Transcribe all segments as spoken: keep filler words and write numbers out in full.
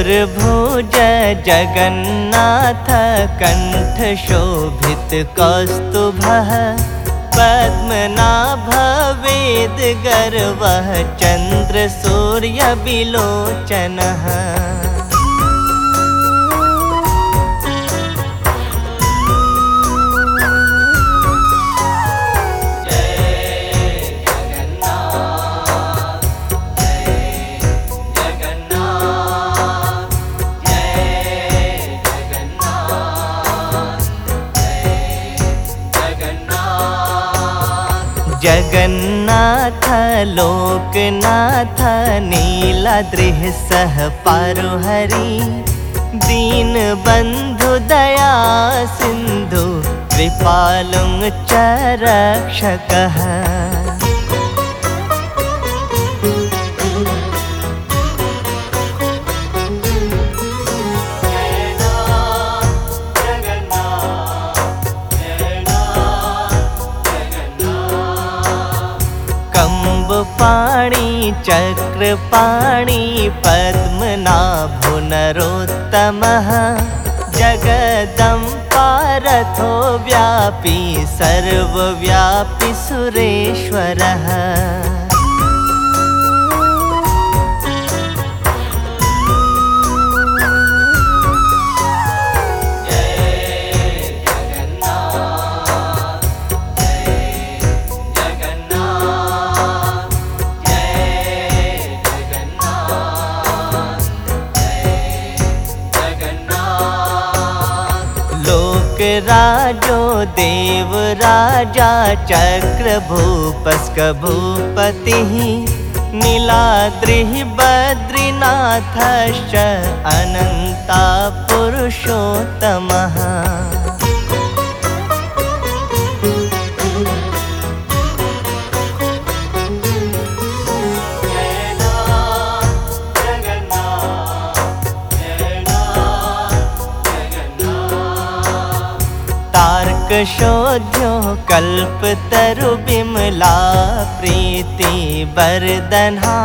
चतुर्भुज जगन्नाथ कंठ शोभित कौस्तुभः पद्मनाभ वेद गर्वः चंद्र सूर्य विलोचनः। जगन्नाथ लोकनाथ नीलाद्रिः सह पारुहरि दीन बंधु दया सिंधु कृपालुं च रक्षकः। पाणि चक्रपाणि पद्मनाभो नरोत्तमः जगदम्पारथो व्यापी सर्वव्यापी सुरेश्वरः। राजो देव राजा चक्र भूपस्क भूपतिः नीलाद्रिः बद्रीनाथश्च अनंता पुरुषोत्तमः। शोध्यो कल्पतरु बिमला प्रीति बरदन्हा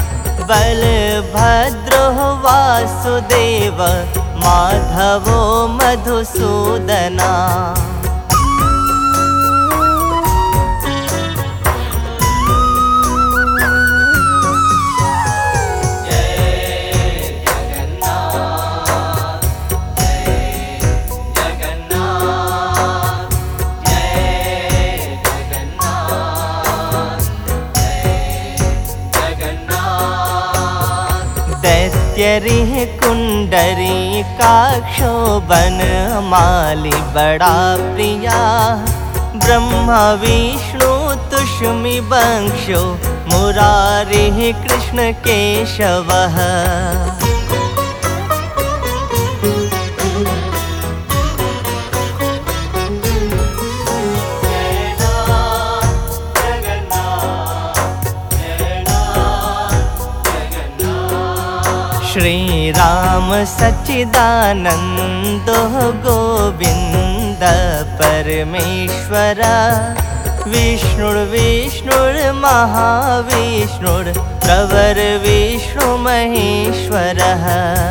बलभद्रो वासुदेव माधवो मधुसूदना। दैत्यरिः कुंडरी काक्षो बनमाली बड़ा प्रिया ब्रह्मा विष्णु तुष्मि बंशो मुरारिः कृष्ण केशवः। श्री राम सच्चिदानंदो गोविंद परमेश्वर विष्णुर्विष्णुर्महाविष्णुर् प्रवर विष्णु महेश्वरः।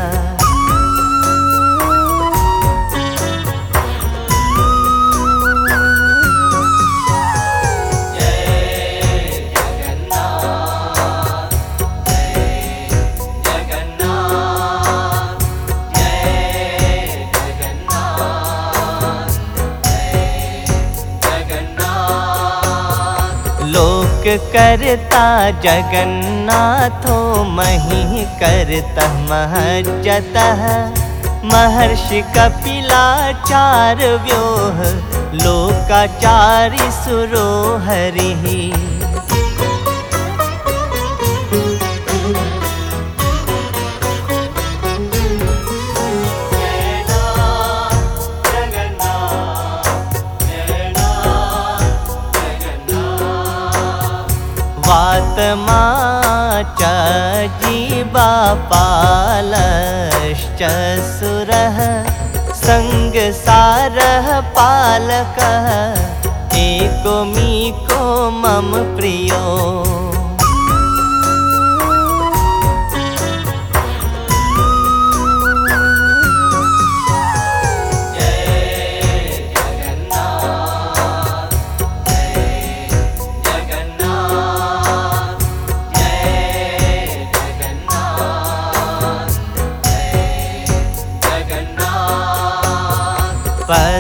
लोक करता जगन्नाथो महि करतः महज्जतः महर्षि कपिलाचार व्योह लोकाचारी सुरो हरिः। वातमा च जीवापालश्च सुरः संगसारः पालकः एको मीको मम प्रियो।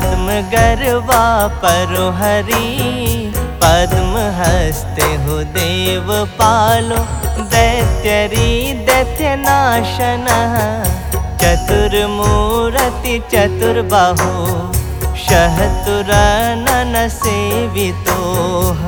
पद्म गर्वा परो हरि, पद्म हस्ते हो देव पालो, दैत्यरी दैत्य नाशनः, चतुर्मूर्ति चतुर्बाहु, शहतुरनन सेवितोः।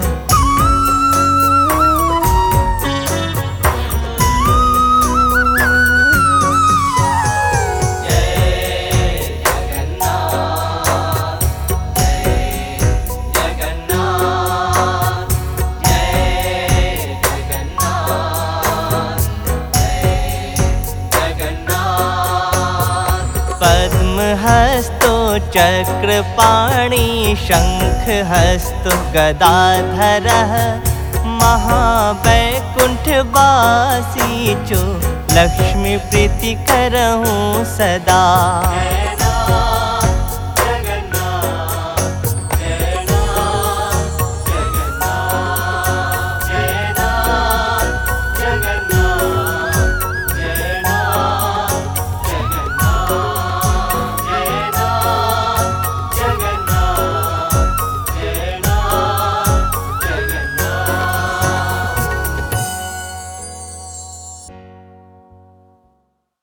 हस्तो चक्रपाणि, शंख हस्तो गदाधरः, महावैकुंठवासी जो लक्ष्मी प्रीति करहूँ सदा।